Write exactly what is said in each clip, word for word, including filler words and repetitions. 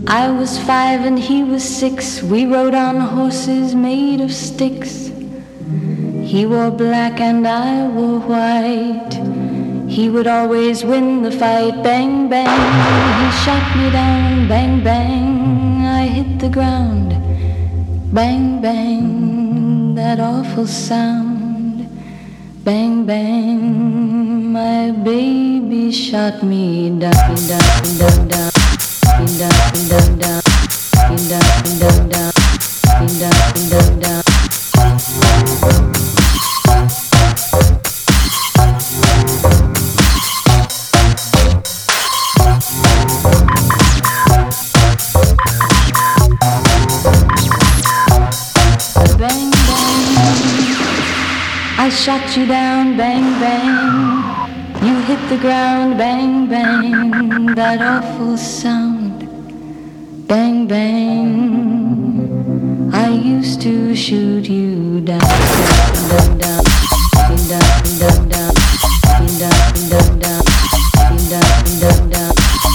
I was five and he was six. We rode on horses made of sticks. He wore black and I wore white. He would always win the fight. Bang, bang, he shot me down. Bang, bang, I hit the ground. Bang, bang, that awful sound. Bang, bang, my baby shot me down, down, down, down. Down, down, down, down, down, down, down, down, down, down. Bang, bang, I shot you down, bang, bang. You hit the ground, bang, bang, that awful sound. Bang, bang, I used to shoot you down, down, down, down, down, down, down, down, down, down, down, down, down.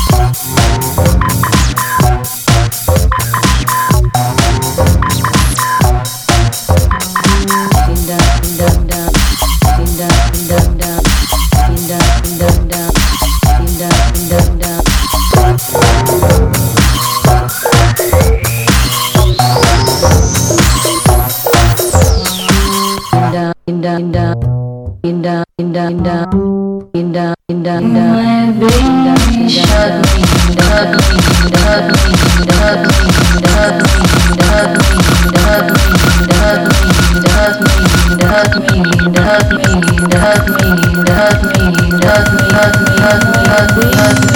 My baby shot me, shot me, shot me, shot me, shot me, shot me, shot me, shot me, shot me, shot me, shot me, shot me, shot me, shot me, shot me, shot me, shot me,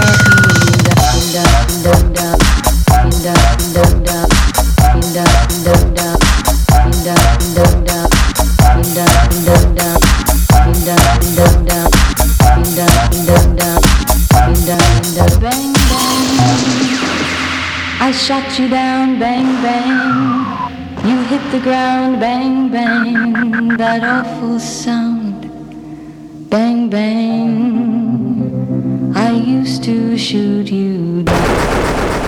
bang, bang, I shot you down, bang, bang. You hit the ground, bang, bang, that awful sound. Bang, bang, I used to shoot you down.